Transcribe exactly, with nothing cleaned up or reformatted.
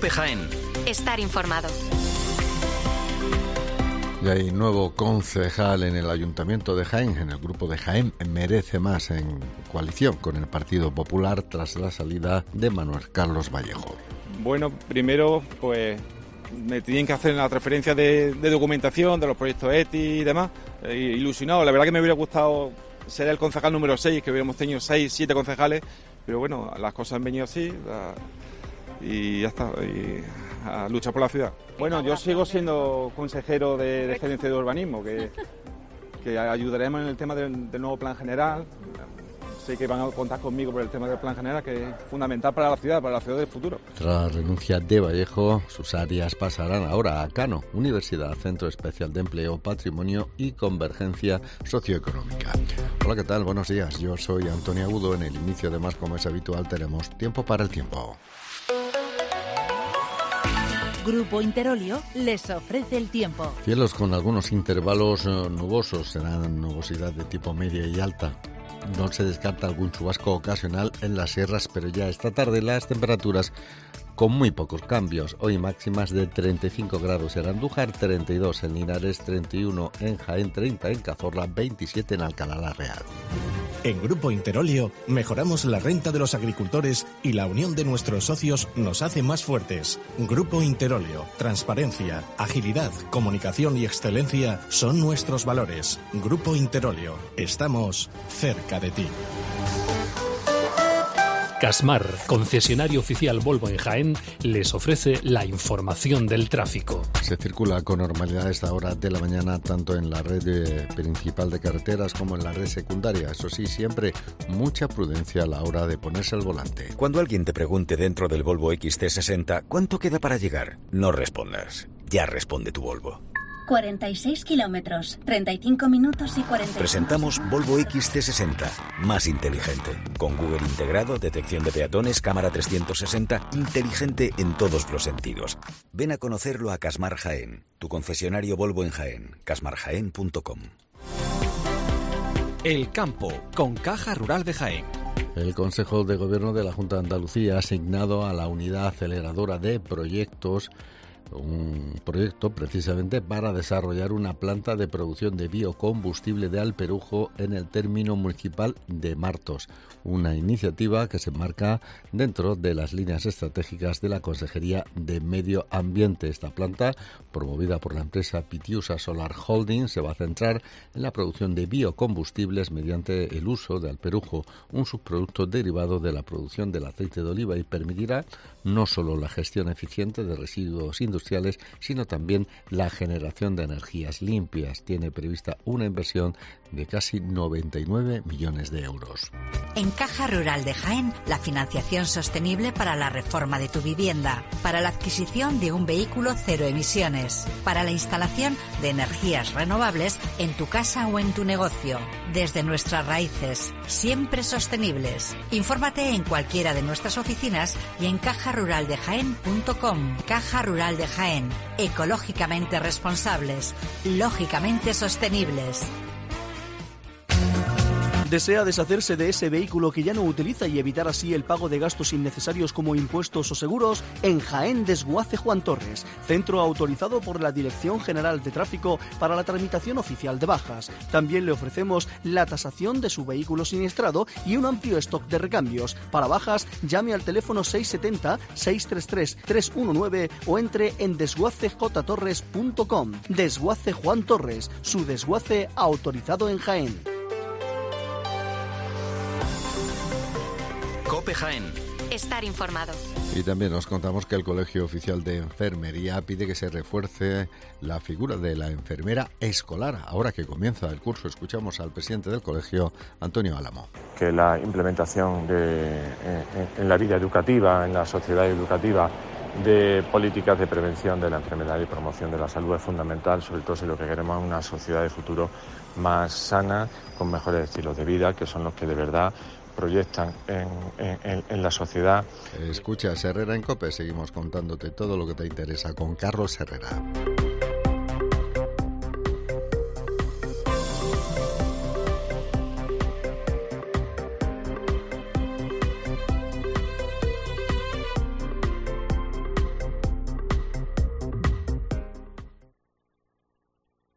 COPE Jaén. Estar informado. Y hay nuevo concejal en el Ayuntamiento de Jaén, en el grupo de Jaén Merece Más, en coalición con el Partido Popular tras la salida de Manuel Carlos Vallejo. Bueno, primero, pues me tienen que hacer la transferencia de, de documentación de los proyectos E T I y demás. Eh, ilusionado, la verdad que me hubiera gustado ser el concejal número seis, que hubiéramos tenido seis, siete concejales, pero bueno, las cosas han venido así la, y ya está. Y, a luchar por la ciudad. Bueno, yo sigo siendo consejero de, de gerencia de urbanismo, que, que ayudaremos en el tema del, del nuevo plan general. Sé que van a contar conmigo por el tema del plan general, que es fundamental para la ciudad, para la ciudad del futuro. Tras la renuncia de Vallejo, sus áreas pasarán ahora a Cano, Universidad, Centro Especial de Empleo, Patrimonio y Convergencia Socioeconómica. Hola, ¿qué tal? Buenos días. Yo soy Antonio Agudo. En el inicio de Más, como es habitual, tenemos tiempo para el tiempo. Grupo Interolio les ofrece el tiempo. Cielos con algunos intervalos nubosos, serán nubosidad de tipo media y alta. No se descarta algún chubasco ocasional en las sierras, pero ya esta tarde las temperaturas con muy pocos cambios. Hoy máximas de treinta y cinco grados en Andújar, treinta y dos en Linares, treinta y uno en Jaén, treinta en Cazorla, veintisiete en Alcalá la Real. En Grupo Interolio mejoramos la renta de los agricultores y la unión de nuestros socios nos hace más fuertes. Grupo Interolio, transparencia, agilidad, comunicación y excelencia son nuestros valores. Grupo Interolio, estamos cerca de ti. Casmar, concesionario oficial Volvo en Jaén, les ofrece la información del tráfico. Se circula con normalidad a esta hora de la mañana tanto en la red de, principal de carreteras como en la red secundaria. Eso sí, siempre mucha prudencia a la hora de ponerse al volante. Cuando alguien te pregunte dentro del Volvo X C sesenta ¿cuánto queda para llegar? No respondas. Ya responde tu Volvo. cuarenta y seis kilómetros, treinta y cinco minutos y cuarenta y cinco. Presentamos Volvo X C sesenta, más inteligente. Con Google integrado, detección de peatones, cámara trescientos sesenta, inteligente en todos los sentidos. Ven a conocerlo a Casmar Jaén, tu concesionario Volvo en Jaén, casmar jaén punto com. El campo, con Caja Rural de Jaén. El Consejo de Gobierno de la Junta de Andalucía ha asignado a la Unidad Aceleradora de Proyectos un proyecto precisamente para desarrollar una planta de producción de biocombustible de Alperujo en el término municipal de Martos, una iniciativa que se enmarca dentro de las líneas estratégicas de la Consejería de Medio Ambiente. Esta planta, promovida por la empresa Pitiusa Solar Holding, se va a centrar en la producción de biocombustibles mediante el uso de alperujo, un subproducto derivado de la producción del aceite de oliva, y permitirá no solo la gestión eficiente de residuos industriales, sino también la generación de energías limpias. Tiene prevista una inversión de casi noventa y nueve millones de euros. En Caja Rural de Jaén, la financiación sostenible para la reforma de tu vivienda, para la adquisición de un vehículo cero emisiones, para la instalación de energías renovables en tu casa o en tu negocio. Desde nuestras raíces, siempre sostenibles. Infórmate en cualquiera de nuestras oficinas y en caja rural de jaén punto com. Caja Rural de Jaén, ecológicamente responsables, lógicamente sostenibles. ¿Desea deshacerse de ese vehículo que ya no utiliza y evitar así el pago de gastos innecesarios como impuestos o seguros? En Jaén Desguace Juan Torres, centro autorizado por la Dirección General de Tráfico para la tramitación oficial de bajas. También le ofrecemos la tasación de su vehículo siniestrado y un amplio stock de recambios. Para bajas, llame al teléfono seis siete cero, seis tres tres, tres uno nueve o entre en desguace j torres punto com. Desguace Juan Torres, su desguace autorizado en Jaén. COPE Jaén. Estar informado. Y también nos contamos que el Colegio Oficial de Enfermería pide que se refuerce la figura de la enfermera escolar. Ahora que comienza el curso, escuchamos al presidente del colegio, Antonio Álamo. Que la implementación de, en, en la vida educativa, en la sociedad educativa, de políticas de prevención de la enfermedad y promoción de la salud es fundamental, sobre todo si lo que queremos es una sociedad de futuro más sana, con mejores estilos de vida, que son los que de verdad proyectan en, en, en la sociedad. Escucha Herrera en COPE, seguimos contándote todo lo que te interesa con Carlos Herrera.